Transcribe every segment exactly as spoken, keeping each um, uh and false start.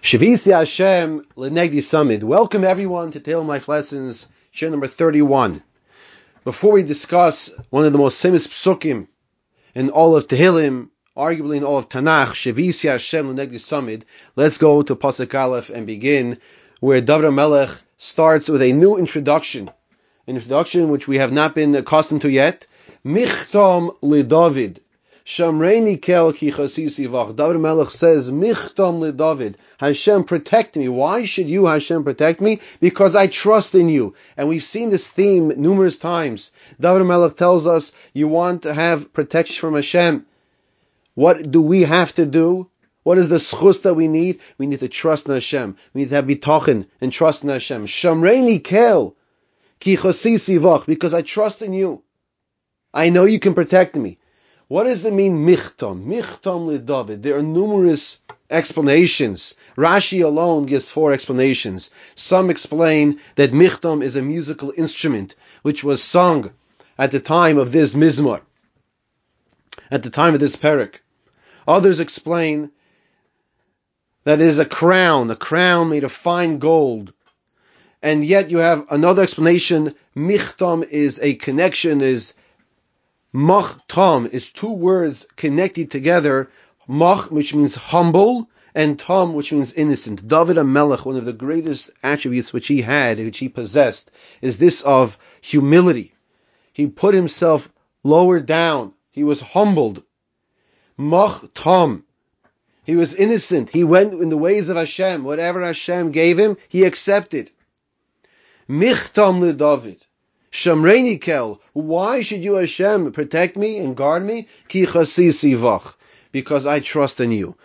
Shavisi Hashem Lenegdi Samid. Welcome everyone to Tehillim Life Lessons, share number thirty-one. Before we discuss one of the most famous psukim in all of Tehillim, arguably in all of Tanakh, Shavisi Hashem Lenegdi Samid, let's go to Pasuk Aleph and begin where David Melech starts with a new introduction, an introduction which we have not been accustomed to yet. Michtam LeDavid. Shamreini kel ki chasisi vach. David Melech says, Michtam le David. Hashem, protect me. Why should you, Hashem, protect me? Because I trust in you. And we've seen this theme numerous times. David Melech tells us, you want to have protection from Hashem. What do we have to do? What is the schus that we need? We need to trust in Hashem. We need to have bitachon and trust in Hashem. Shamreini kel ki chasisi vach. Because I trust in you. I know you can protect me. What does it mean, Michtam? Michtam le David. There are numerous explanations. Rashi alone gives four explanations. Some explain that Michtam is a musical instrument which was sung at the time of this Mizmor, at the time of this Perek. Others explain that it is a crown, a crown made of fine gold. And yet you have another explanation. Michtam is a connection, is Mach Tam is two words connected together. Mach, which means humble, and Tam, which means innocent. David HaMelech, one of the greatest attributes which he had, which he possessed, is this of humility. He put himself lower down. He was humbled. Mach Tam. He was innocent. He went in the ways of Hashem. Whatever Hashem gave him, he accepted. Michtam le David. Shamreini kel. Why should you, Hashem, protect me and guard me? Ki chasisi vach. Because I trust in you.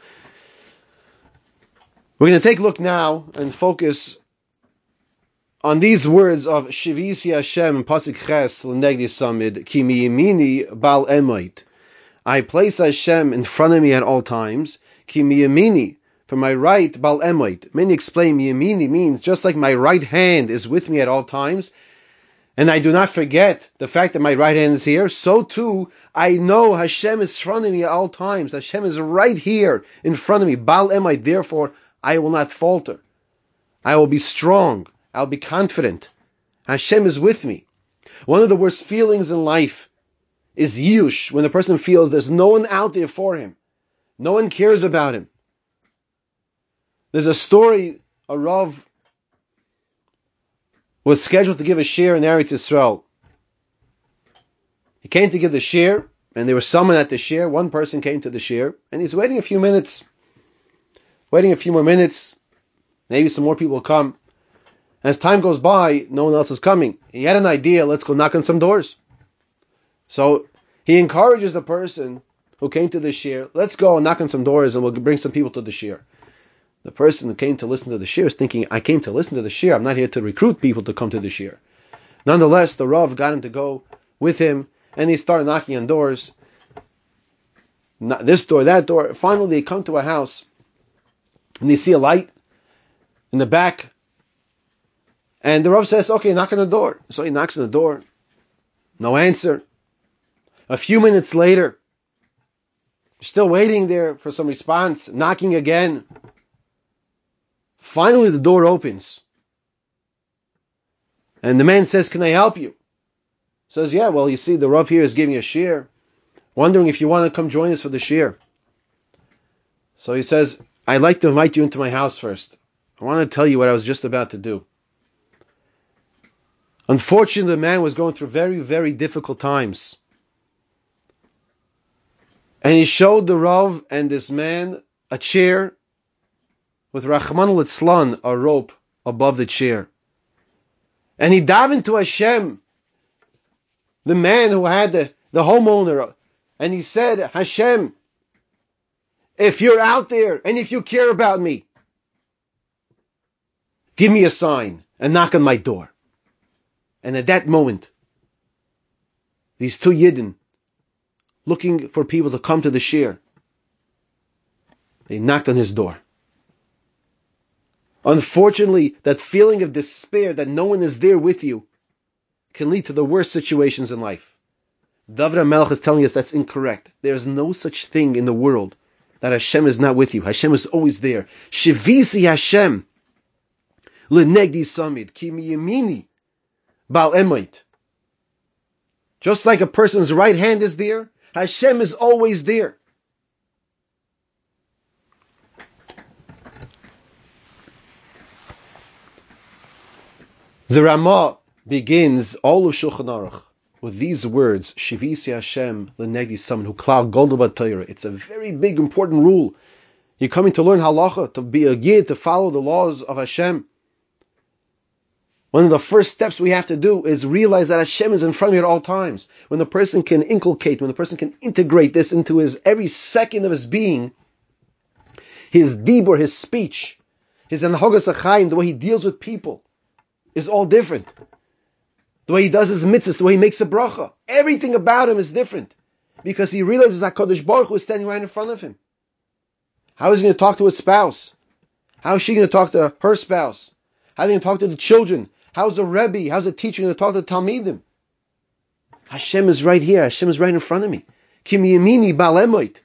We're going to take a look now and focus on these words of Shavisi Hashem Pasuk Ches L'negdi Samid Ki miyamini bal emait. I place Hashem in front of me at all times. Ki miyamini. For my right, bal emait. Many explain miyamini means just like my right hand is with me at all times, and I do not forget the fact that my right hand is here, so too, I know Hashem is in front of me at all times. Hashem is right here in front of me. Bal emait, therefore, I will not falter. I will be strong. I'll be confident. Hashem is with me. One of the worst feelings in life is yush, when the person feels there's no one out there for him. No one cares about him. There's a story, a Rav was scheduled to give a share in Eretz Yisrael. He came to give the share, and there was someone at the share. One person came to the share, and he's waiting a few minutes. Waiting a few more minutes. Maybe some more people will come. As time goes by, no one else is coming. He had an idea, let's go knock on some doors. So he encourages the person who came to the share, let's go and knock on some doors and we'll bring some people to the share. The person who came to listen to the shir is thinking, I came to listen to the shir. I'm not here to recruit people to come to the shir. Nonetheless, the Rav got him to go with him, and he started knocking on doors. Not this door, that door. Finally, they come to a house, and they see a light in the back. And the Rav says, okay, knock on the door. So he knocks on the door. No answer. A few minutes later, still waiting there for some response, knocking again. Finally, the door opens. And the man says, can I help you? Says, yeah, well, you see, the Rav here is giving a shir. Wondering if you want to come join us for the shir. So he says, I'd like to invite you into my house first. I want to tell you what I was just about to do. Unfortunately, the man was going through very, very difficult times. And he showed the Rav and this man a chair with Rahman al-Itzlan, a rope above the chair. And he davened to Hashem, the man who had the, the homeowner, and he said, Hashem, if you're out there and if you care about me, give me a sign and knock on my door. And at that moment, these two Yidden, looking for people to come to the shir, they knocked on his door. Unfortunately, that feeling of despair that no one is there with you can lead to the worst situations in life. David HaMelech is telling us that's incorrect. There is no such thing in the world that Hashem is not with you. Hashem is always there. Shivisi Hashem lenegdi samid ki miyamini bal emayit. Just like a person's right hand is there, Hashem is always there. The Ramah begins all of Shulchan Aruch with these words, Shivisi Hashem lenegdi samid hu klal gadol b'Torah. It's a very big, important rule. You're coming to learn halacha, to be a yid, to follow the laws of Hashem. One of the first steps we have to do is realize that Hashem is in front of you at all times. When the person can inculcate, when the person can integrate this into his every second of his being, his dibur, his speech, his anhagas achayim, the way he deals with people, is all different. The way he does his mitzvahs, the way he makes a bracha, everything about him is different. Because he realizes HaKadosh Baruch Hu is standing right in front of him. How is he going to talk to his spouse? How is she going to talk to her spouse? How is he going to talk to the children? How's the Rebbe, how's the teacher going to talk to the Talmidim? Hashem is right here. Hashem is right in front of me. Ki miyamini bal emayit.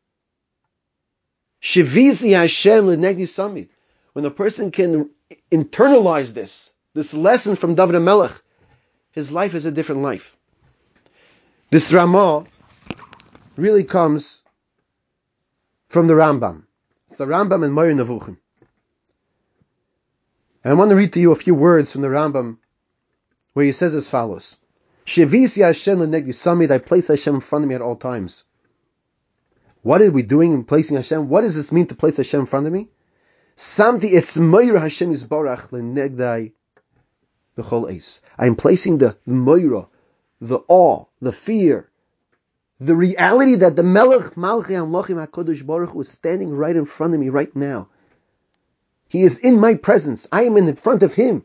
Shivisi Hashem lenegdi samid. When a person can internalize this, this lesson from David HaMelech, his life is a different life. This Ramah really comes from the Rambam. It's the Rambam in Moreh Nevuchim. And I want to read to you a few words from the Rambam where he says as follows. Shivisi Hashem lenegdi samid, I place Hashem in front of me at all times. What are we doing in placing Hashem? What does this mean to place Hashem in front of me? Samti esmeira Hashem yisbarach lenegdai b'chol eis. I am placing the meira, the awe, the fear, the reality that the Melech Malchei Hamlochim HaKadosh Baruch Hu is standing right in front of me right now. He is in my presence. I am in front of him.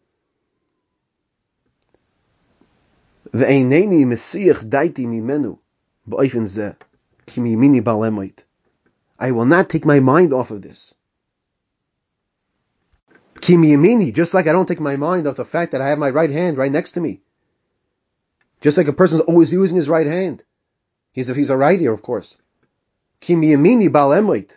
Ve'eineni mesiach daiti mimenu b'ofen zeh ki miyamini bal emayit. I will not take my mind off of this. Ki miyamini, just like I don't take my mind off the fact that I have my right hand right next to me. Just like a person is always using his right hand. He's if he's a rightier, of course. Ki miyamini bal emayit.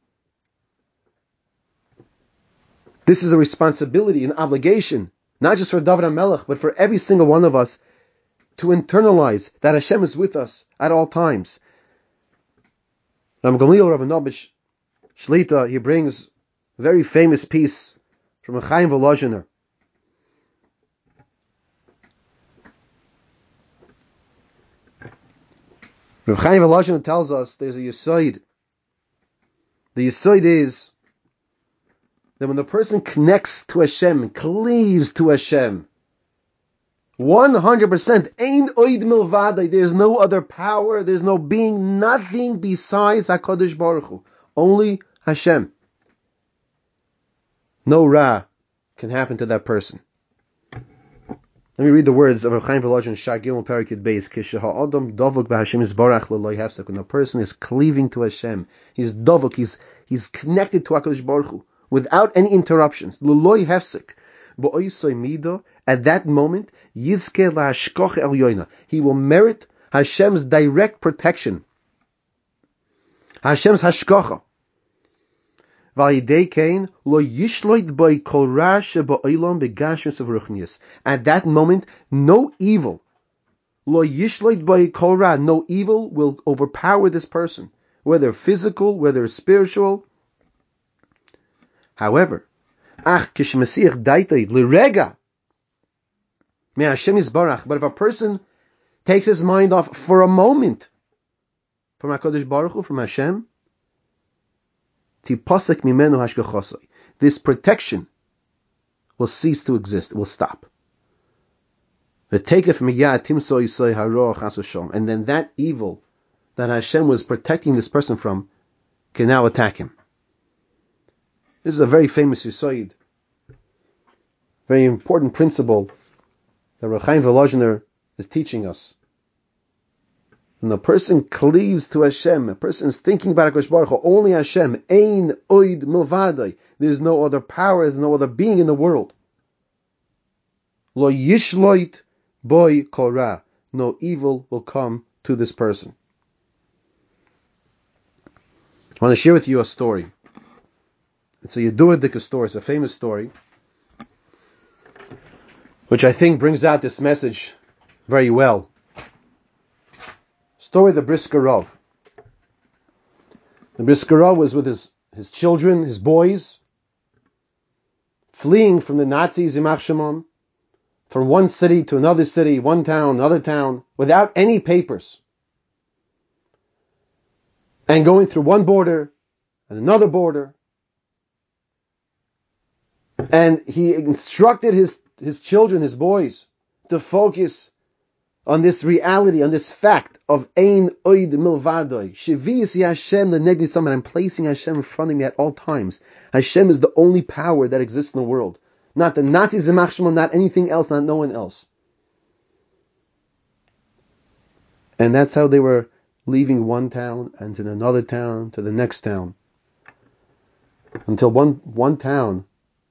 This is a responsibility, an obligation, not just for David HaMelech, but for every single one of us, to internalize that Hashem is with us at all times. Ram Gamliel Rabinovich Shlita, he brings a very famous piece from a Chaim Volozhiner. Rav Chaim Volozhiner tells us there's a Yesod. The Yesod is that when the person connects to Hashem, cleaves to Hashem, one hundred percent, ein oid milvadai, there's no other power, there's no being, nothing besides HaKadosh Baruch Hu, only Hashem. No ra can happen to that person. Let me read the words of Rav Chaim Volozhin Shar Gimel Parakid Beis. Kisheha Adam Dovuk b'Hashem Yisbarach L'Lo Yafsek. When a person is cleaving to Hashem, he's Dovuk, he's he's connected to HaKadosh Baruch Hu without any interruptions. L'Lo Yafsek. At that moment, Yizke la'ashkoch elyoina, he will merit Hashem's direct protection, Hashem's hashkocha. At that moment, no evil, no evil will overpower this person, whether physical, whether spiritual. However, Ach kishmasiach daitay lirega me Hashem Yisbarach. But if a person takes his mind off for a moment from HaKadosh Baruch Hu, from Hashem, tipasek mimenu hashgachosai, this protection will cease to exist. It will stop. And then that evil that Hashem was protecting this person from can now attack him. This is a very famous Yesod, very important principle that Rav Chaim Volozhiner is teaching us. When a person cleaves to Hashem, a person is thinking about HaKadosh Baruch Hu, only Hashem, ein oid milvadai, there is no other power, there is no other being in the world. Lo yishloit boy korah, no evil will come to this person. I want to share with you a story. It's a Yeduadik story. It's a famous story, which I think brings out this message very well. Story of the Brisker Rav. The Brisker Rav was with his, his children, his boys, fleeing from the Nazis in Yimach Shemam, from one city to another city, one town, another town, without any papers. And going through one border and another border. And he instructed his, his children, his boys, to focus on this reality, on this fact of Ein Oid Milvadoi. Shivisi Hashem Lenegdi Samad. I'm placing Hashem in front of me at all times. Hashem is the only power that exists in the world. Not the Nazis, not anything else, not no one else. And that's how they were leaving one town and to another town, to the next town. Until one, one town,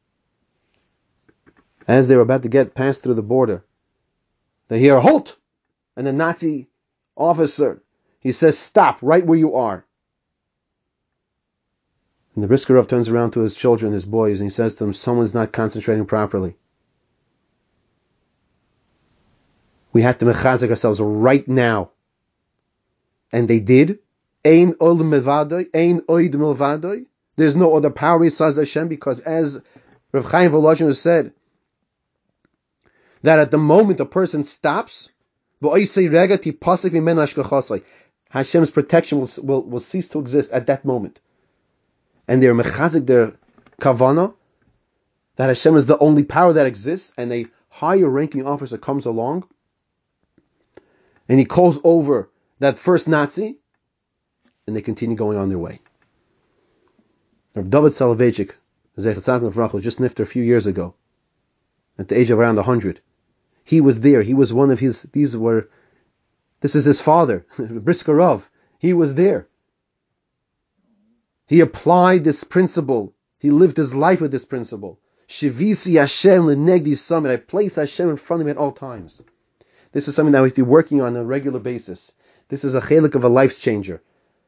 as they were about to get passed through the border, they hear a halt! And the Nazi officer, he says, stop, right where you are. And the Brisker Rav turns around to his children, his boys, and he says to them, someone's not concentrating properly. We have to mechazik ourselves right now. And they did. Ein oid milvadoi, ein oid milvadoi. There's no other power besides Hashem, because as Rav Chaim Volozhin said, that at the moment a person stops, Hashem's protection will, will, will cease to exist at that moment. And they're mechazik their kavana, that Hashem is the only power that exists, and a higher ranking officer comes along, and he calls over that first Nazi, and they continue going on their way. Rav David Soloveitchik, Zechat Tzaddik just nifter a few years ago, at the age of around one hundred. He was there. He was one of his, these were, this is his father, Brisker Rav. He was there. He applied this principle. He lived his life with this principle. Shivisi Hashem lenegdi samid. I place Hashem in front of me at all times. This is something that we have to be working on a regular basis. This is a chelik of a life changer.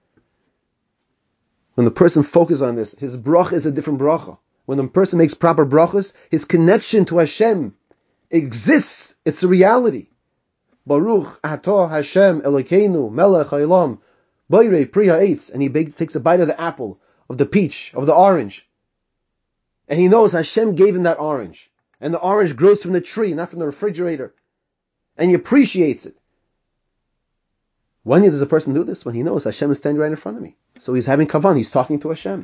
When the person focuses on this, his bracha is a different bracha. When the person makes proper brachas, his connection to Hashem exists. It's a reality. Baruch atah Hashem Elokeinu melech haolam boirei pri ha'etz. And he big, takes a bite of the apple, of the peach, of the orange. And he knows Hashem gave him that orange. And the orange grows from the tree, not from the refrigerator. And he appreciates it. When does a person do this? When he knows Hashem is standing right in front of me. So he's having kavan, he's talking to Hashem.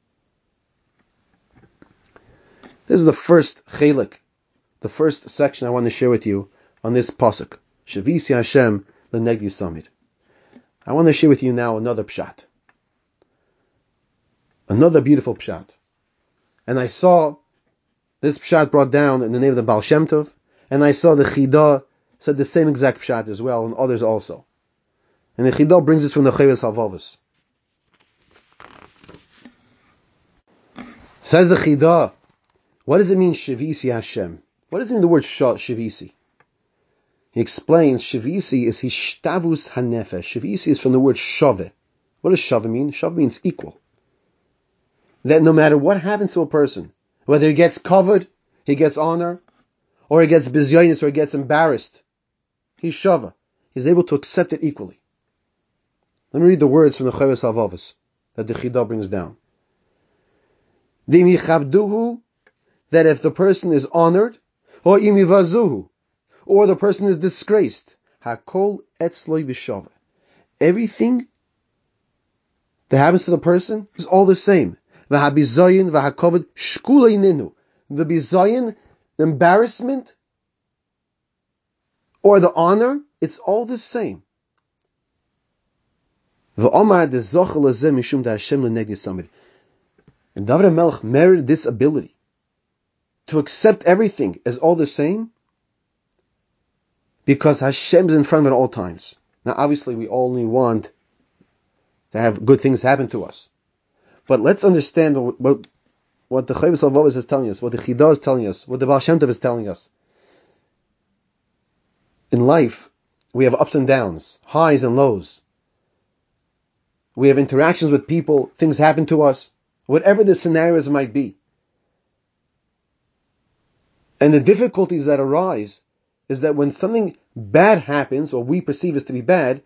This is the first chelik, the first section I want to share with you on this pasuk. Shavisi Hashem lenegdi samid. I want to share with you now another pshat. Another beautiful pshat. And I saw this pshat brought down in the name of the Baal Shem Tov, and I saw the Chida said the same exact pshat as well, and others also. And the Chida brings this from the Chavis Halvavos. Says the Chida, what does it mean, Shavisi Hashem? What does it mean the word Shavisi? He explains, Shavisi is Hishtavus Hanefesh. Shavisi is from the word Shave. What does Shave mean? Shave means equal. That no matter what happens to a person, whether he gets covered, he gets honor, or he gets bizyonis, or he gets embarrassed, he's Shava. He's able to accept it equally. Let me read the words from the Chavis Halvavos that the Chida brings down. Dimichabduhu, that if the person is honored, or imivazuhu, or the person is disgraced, hakol etzloi b'shava. Everything that happens to the person is all the same. V'habizayin v'hakovad shkulei ninu. The bizayin, the embarrassment, or the honor, it's all the same. V'omar dezochel azeh mishum da'Hashem lenegdi samid. And David HaMelech merited this ability to accept everything as all the same because Hashem is in front of it at all times. Now, obviously, we only want to have good things happen to us. But let's understand what, what, what the Chavis Halvavos is telling us, what the Chida is telling us, what the Baal Shem Tov is telling us. In life, we have ups and downs, highs and lows. we have interactions with people, things happen to us, whatever the scenarios might be. And the difficulties that arise is that when something bad happens, or we perceive as to be bad,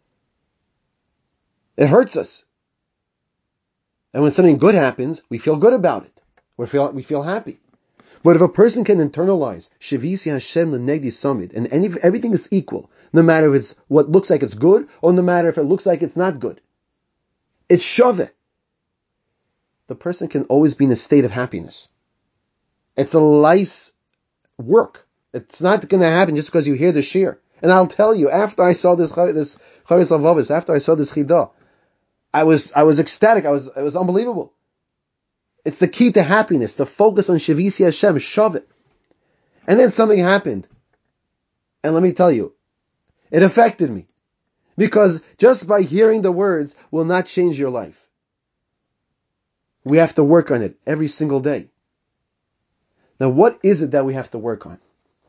it hurts us. And when something good happens, we feel good about it. We feel, we feel happy. But if a person can internalize Shivisi Hashem L'Negdi Samid, and any, everything is equal, no matter if it's what looks like it's good, or no matter if it looks like it's not good, it's shaveh. The person can always be in a state of happiness. It's a life's work. It's not going to happen just because you hear the shir. And I'll tell you, after I saw this this Chavis Avavis, after I saw this Chidah, I was I was ecstatic. I was it was unbelievable. It's the key to happiness, to focus on Shivisi Hashem, shove it. And then something happened. And let me tell you, it affected me. Because just by hearing the words will not change your life. We have to work on it every single day. Now, what is it that we have to work on?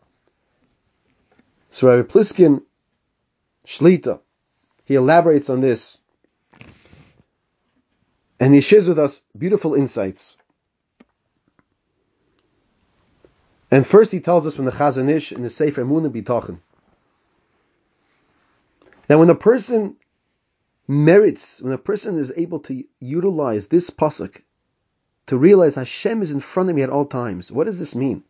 So Rabbi Pliskin Shlita, he elaborates on this, and he shares with us beautiful insights. And first he tells us from the Chazon Ish in the Sefer Emunah B'Tachon that when a person merits, when a person is able to utilize this pasuk to realize Hashem is in front of me at all times, what does this mean?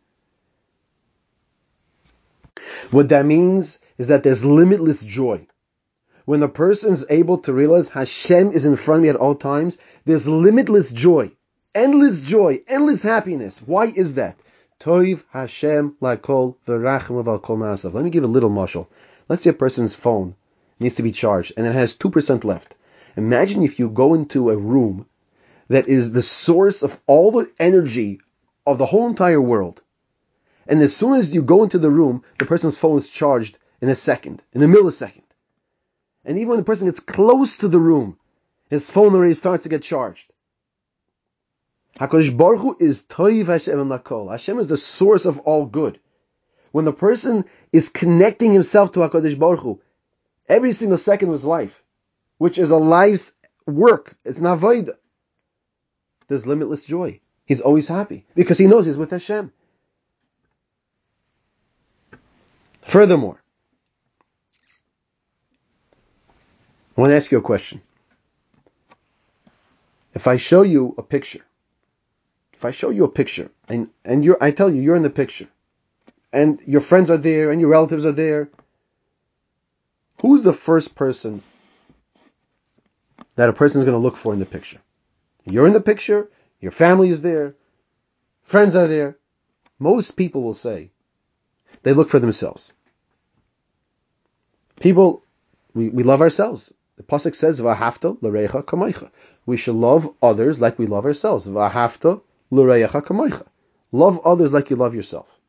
What that means is that there's limitless joy. When a person is able to realize Hashem is in front of me at all times, there's limitless joy, endless joy, endless happiness. Why is that? Toiv Hashem lakol v'rachim v'al kol ma'asav. Let me give a little mashal. Let's say a person's phone needs to be charged and it has two percent left. Imagine if you go into a room that is the source of all the energy of the whole entire world. And as soon as you go into the room, the person's phone is charged in a second, in a millisecond. And even when the person gets close to the room, his phone already starts to get charged. HaKadosh Baruch Hu is Toiv Hashem Lakol. Hashem is the source of all good. When the person is connecting himself to HaKadosh Baruch Hu, every single second of his life, which is a life's work, it's not void, there's limitless joy. He's always happy because he knows he's with Hashem. Furthermore, I want to ask you a question. If I show you a picture, if I show you a picture, and, and you're, I tell you, you're in the picture, and your friends are there, and your relatives are there, who's the first person that a person is going to look for in the picture? You're in the picture, your family is there, friends are there. Most people will say they look for themselves. People, we, we love ourselves. The pasuk says, "V'ahavta l'reicha kamaycha." We should love others like we love ourselves. V'ahavta l'reicha kamaycha. Love others like you love yourself.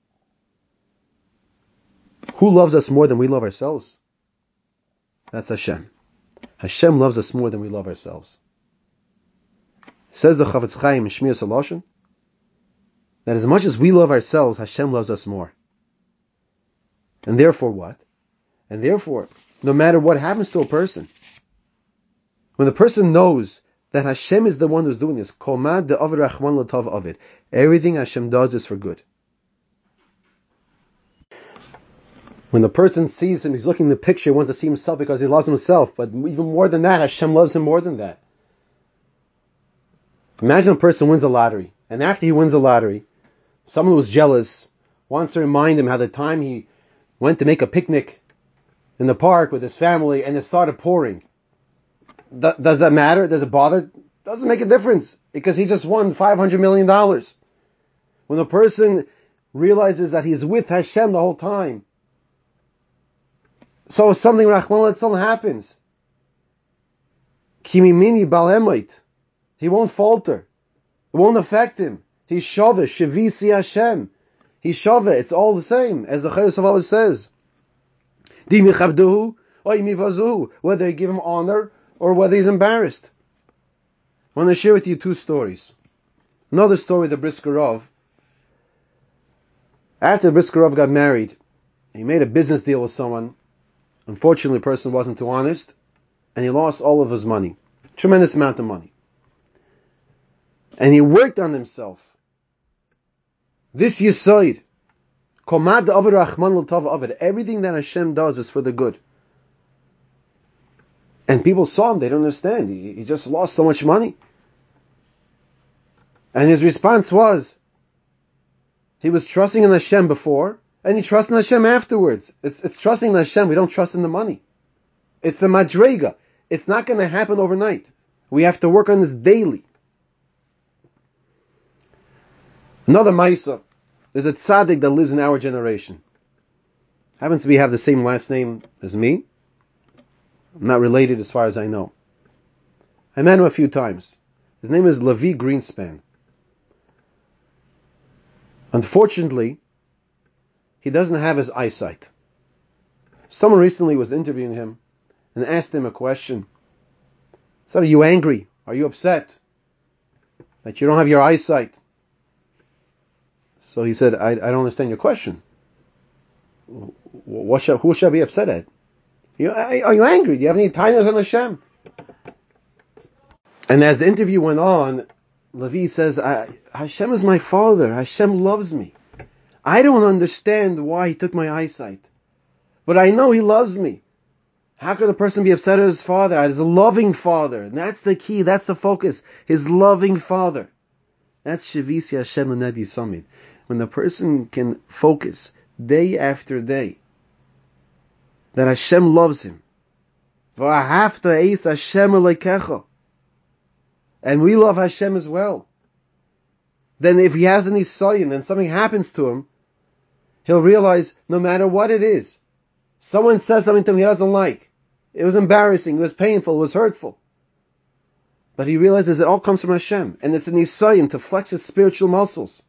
Who loves us more than we love ourselves? That's Hashem. Hashem loves us more than we love ourselves. Says the Chavetz Chaim in Shmiras HaLashon that as much as we love ourselves, Hashem loves us more. And therefore what? And therefore, no matter what happens to a person, when the person knows that Hashem is the one who's doing this, Komad de Avid Rachman L'Tav Avid, everything Hashem does is for good. When the person sees him, he's looking in the picture, he wants to see himself because he loves himself, but even more than that, Hashem loves him more than that. Imagine a person wins the lottery, and after he wins the lottery, someone who's jealous wants to remind him how the time he went to make a picnic in the park with his family and it started pouring. Th- does that matter? Does it bother? Doesn't make a difference because he just won five hundred million dollars. When the person realizes that he's with Hashem the whole time, so if something Rachman Litzlan happens, Kimimini Bal Emait, he won't falter. It won't affect him. He's Shaveh, Shivisi Hashem. He's Shaveh. It's all the same, as the Chayyos Avav says. Whether you give him honor or whether he's embarrassed. I want to share with you two stories. Another story, the Brisker Rav. After the Brisker Rav got married, he made a business deal with someone. Unfortunately, the person wasn't too honest, and he lost all of his money. Tremendous amount of money. And he worked on himself. This Yesod, Komad Avid Rachman L'Tov Avid, everything that Hashem does is for the good. And people saw him, they don't understand. He, he just lost so much money. And his response was, he was trusting in Hashem before, and he trusted in Hashem afterwards. It's, it's trusting in Hashem, we don't trust in the money. It's a madrega. It's not going to happen overnight. We have to work on this daily. Another Maisa. There's a tzaddik that lives in our generation. Happens to be have the same last name as me. I'm not related as far as I know. I met him a few times. His name is Levi Greenspan. Unfortunately, he doesn't have his eyesight. Someone recently was interviewing him and asked him a question. Said, are you angry? Are you upset that you don't have your eyesight? So he said, I, I don't understand your question. What shall, who should I be upset at? You, are you angry? Do you have any tightness on Hashem? And as the interview went on, Levi says, I, Hashem is my father. Hashem loves me. I don't understand why he took my eyesight. But I know he loves me. How can a person be upset at his father? As a loving father. And that's the key. That's the focus. His loving father. That's Shavisi Hashem L'Negdi Samid. When the person can focus day after day that Hashem loves him. And we love Hashem as well. Then if he has any sayin and something happens to him, he'll realize no matter what it is, someone says something to him he doesn't like. It was embarrassing, it was painful, it was hurtful. But he realizes it all comes from Hashem. And it's an isayin to flex his spiritual muscles.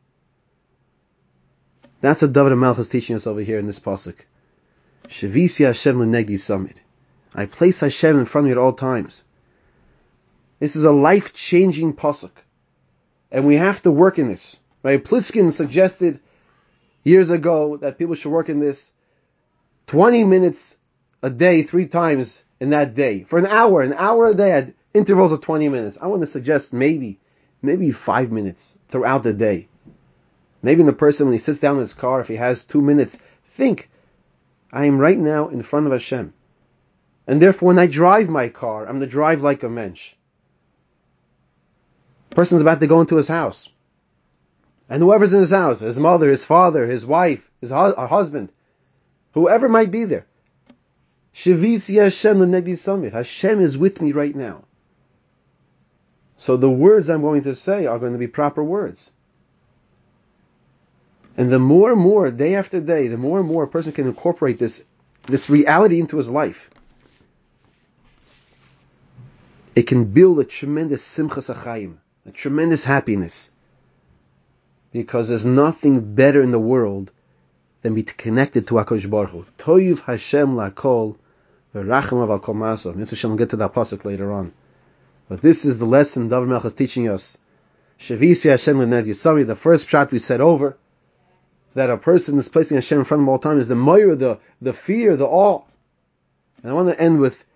That's what David HaMelech is teaching us over here in this pasuk. Shavisi Hashem L'Negdi Samid. I place Hashem in front of me at all times. This is a life-changing pasuk. And we have to work in this. Right? Pliskin suggested years ago that people should work in this twenty minutes a day, three times in that day. For an hour, an hour a day at intervals of twenty minutes. I want to suggest maybe, maybe five minutes throughout the day. Maybe the person, when he sits down in his car, if he has two minutes, think, I am right now in front of Hashem. And therefore, when I drive my car, I'm going to drive like a mensch. The person's about to go into his house. And whoever's in his house, his mother, his father, his wife, his hu- husband, whoever might be there, Shavisi Hashem L'Negdi Samid. Hashem is with me right now. So the words I'm going to say are going to be proper words. And the more and more, day after day, the more and more a person can incorporate this, this reality into his life, it can build a tremendous simchas achayim, a tremendous happiness. Because there's nothing better in the world than be connected to HaKadosh Baruch Hu. Toiv Hashem lakol, v'racham av kol ma'asav. Mister Hashem will get to that pasuk later on. But this is the lesson David Melech is teaching us. Shavisi Hashem L'Negdi Samid. The first shot we said over, that a person is placing Hashem in front of him all the time, is the moyer, the, the fear, the awe. And I want to end with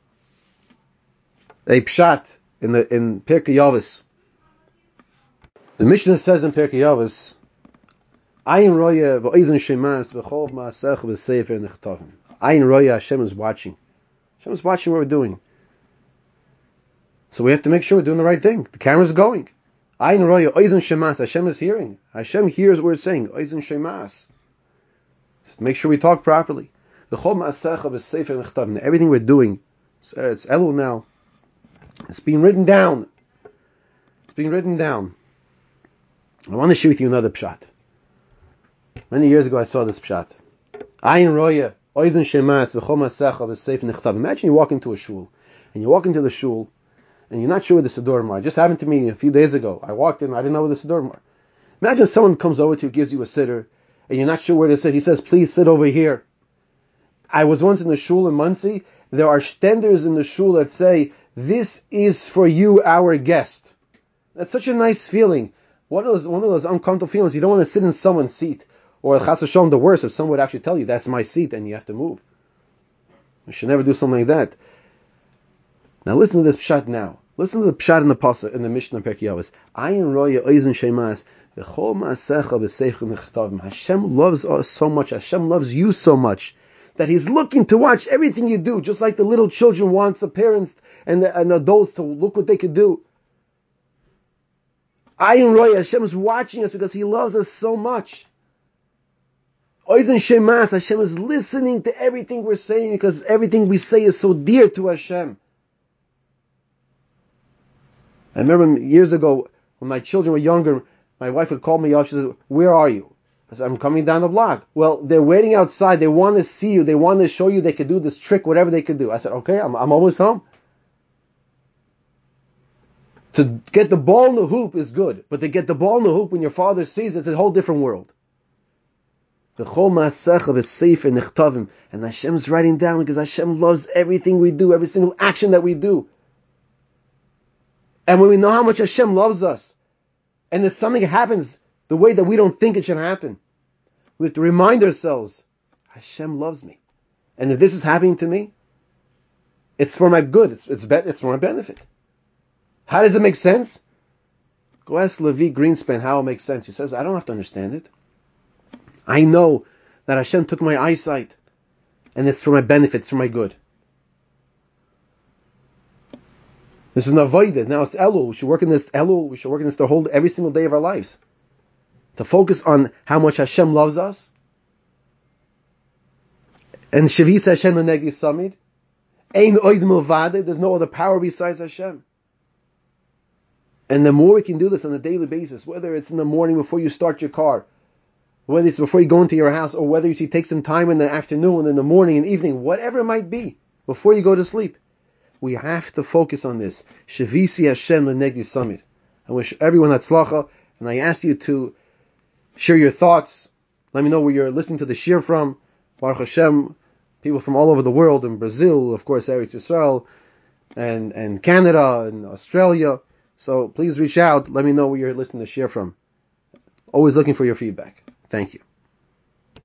a pshat in the in Pirkei Avos. The Mishnah says in Pirkei Avos, Ayin roya v'oizon shemas v'chov ma'asech v'sefer nechtavim. Ayin roya, Hashem is watching. Hashem is watching what we're doing. So we have to make sure we're doing the right thing. The camera's going. Ayin roya oizon shemas. Hashem is hearing. Hashem hears what we're saying. Oizon shemas. Just make sure we talk properly. V'chov ma'asech v'sefer nechtavim. Everything we're doing, it's Elul now. It's being written down. It's being written down. I want to share with you another pshat. Many years ago I saw this pshat. Ayin roya, oizon shemas, v'chol masecha, v'seif nechtav. Imagine you walk into a shul, and you walk into the shul, and you're not sure where the Sidurim are. It just happened to me a few days ago. I walked in, I didn't know where the Sidurim are. Imagine someone comes over to you, gives you a siddur, and you're not sure where to sit. He says, please sit over here. I was once in the shul in Muncie. There are stenders in the shul that say, this is for you, our guest. That's such a nice feeling. One of those, one of those uncomfortable feelings. You don't want to sit in someone's seat. Or chas v'shalom, the worst, if someone would actually tell you, that's my seat, and you have to move. You should never do something like that. Now listen to this pshat now. Listen to the pshat in the pasuk in the Mishnah Pirkei Avos. Ayin roya oizen shemas v'chol ma'asecha b'seichem nechtavim. Hashem loves us so much. Hashem loves you so much that He's looking to watch everything you do, just like the little children wants the parents and the and adults to look what they could do. Ayin roya, Hashem is watching us because He loves us so much. Oizen shemas, Hashem is listening to everything we're saying because everything we say is so dear to Hashem. I remember years ago when my children were younger, my wife would call me up. She said, "Where are you?" I said, "I'm coming down the block." Well, they're waiting outside. They want to see you. They want to show you they could do this trick, whatever they could do. I said, "Okay, I'm, I'm almost home." To get the ball in the hoop is good, but to get the ball in the hoop when your father sees it, it's a whole different world. And Hashem's writing down because Hashem loves everything we do, every single action that we do. And when we know how much Hashem loves us, and if something happens the way that we don't think it should happen, we have to remind ourselves, Hashem loves me. And if this is happening to me, it's for my good, it's, it's, be, it's for my benefit. How does it make sense? Go ask Levi Greenspan how it makes sense. He says, I don't have to understand it. I know that Hashem took my eyesight, and it's for my benefit, it's for my good. This is an avodah. Now it's Elul. We should work in this Elul. We should work in this the whole every single day of our lives. To focus on how much Hashem loves us. And Shavis Hashem Lenegdi Samid. Ein oid milvade. There's no other power besides Hashem. And the more we can do this on a daily basis, whether it's in the morning before you start your car, whether it's before you go into your house, or whether you take some time in the afternoon, in the morning, and evening, whatever it might be, before you go to sleep, we have to focus on this. Shavisi Hashem Lenegdi Samid. I wish everyone Hatzlacha, and I ask you to share your thoughts. Let me know where you're listening to the shir from. Baruch Hashem, people from all over the world, in Brazil, of course, Eretz Yisrael, and, and Canada, and Australia. So please reach out. Let me know where you're listening to shir from. Always looking for your feedback. Thank you.